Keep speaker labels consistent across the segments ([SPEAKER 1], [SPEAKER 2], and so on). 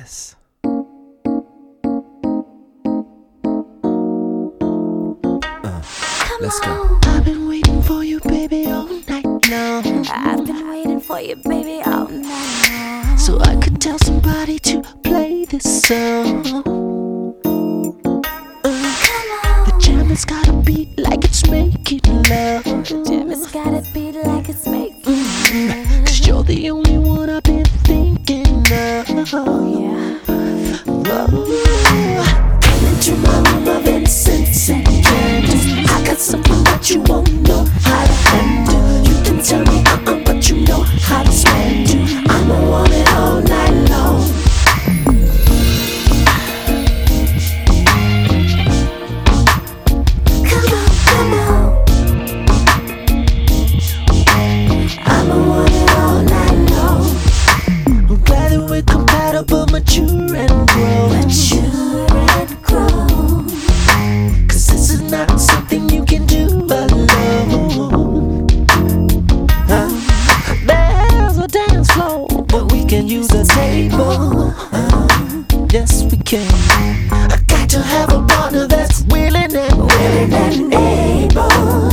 [SPEAKER 1] this. Let's go.
[SPEAKER 2] I've been waiting for you, baby, all night long.
[SPEAKER 3] I've been waiting for you, baby, all night long.
[SPEAKER 2] So I could tell somebody to play this song. The jam has got a beat like it's making love.
[SPEAKER 3] The jam has got a beat like it's making love.
[SPEAKER 2] 'Cause you're the only one I've been thinking of.
[SPEAKER 3] Oh yeah.
[SPEAKER 2] Come into my room of incense and candles. I got something that you won't know how to handle. You can tell me but you know how to spend it. I'ma want it all night long. Come on, come on. I'ma want it all night long. I'm glad that we're compatible, mature and grown.
[SPEAKER 3] Mature and grown.
[SPEAKER 2] 'Cause this is not something you can do alone. There's a dance floor, but we can use a table. Yes, we can. I got to have a partner that's willing and able.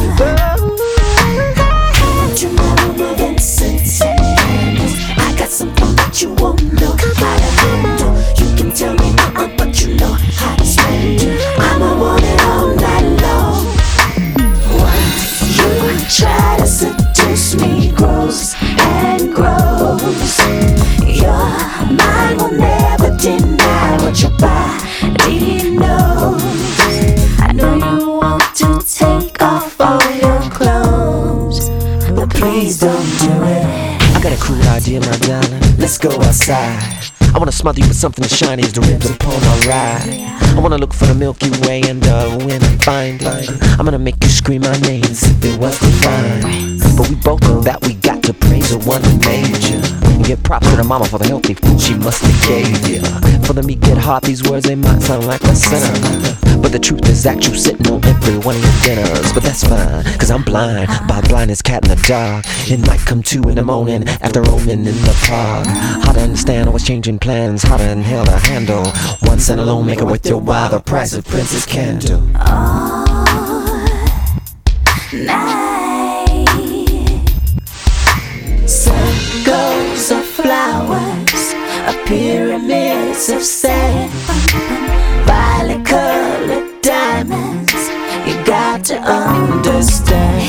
[SPEAKER 2] To my room of incense and candles. I got something that you won't know how to handle. You can tell me but you know how to spend it. I'ma want it all night long. Once you try to seduce me, grows and grows. Your mind will never deny what your body knows. I know you want to take off all your clothes, but please don't do it.
[SPEAKER 1] I got a cool idea, my darling. Let's go outside. I wanna smother you with something as shiny as the ribs upon my ride. I wanna look for the Milky Way and when I find it, I'm gonna make you scream my name as if it was divine. But we both know that we got to praise the one who made you. And give props to the mama for the healthy food she must have gave you. For the meat get hard, these words they might sound like a sinner, but the truth is that you sitting on every one of your dinners. But that's fine, 'cause I'm blind, by blind as cat in the dark. It might come 2 in the morning after roaming in the park. How to understand what's changing plans, how to inhale to handle. One cent alone make it worth your while, the price of Princess Candle.
[SPEAKER 3] All night.
[SPEAKER 2] Circles of flowers, pyramids of sand, violet colored diamonds. You got to understand.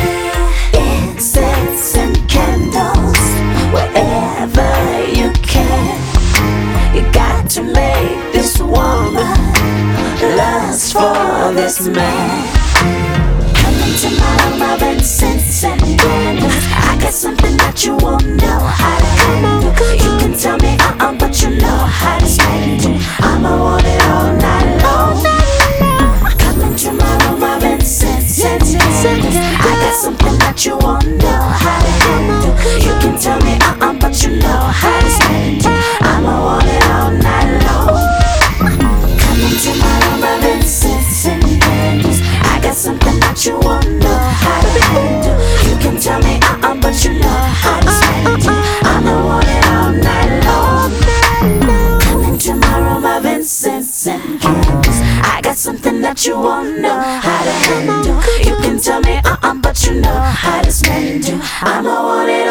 [SPEAKER 2] Incense and candles, wherever you can. You got to make this woman lust for this man. Come into my room of incense and candles. I got something that you won't know how to handle. You can tell me but you know how to spend it. I'ma want it all night long. Come into my room of incense and candles. I got something that you won't know how to handle. You can tell me but you know how to spend it. I'ma want it all night long. Come into my room of incense and candles. I got something that you won't know how to handle. You can tell me but you know how to spend it. I'ma want it all night long. Come into my room of incense and candles. I got something that you won't know how to handle. You can tell me but you know how to spend it. I'ma want it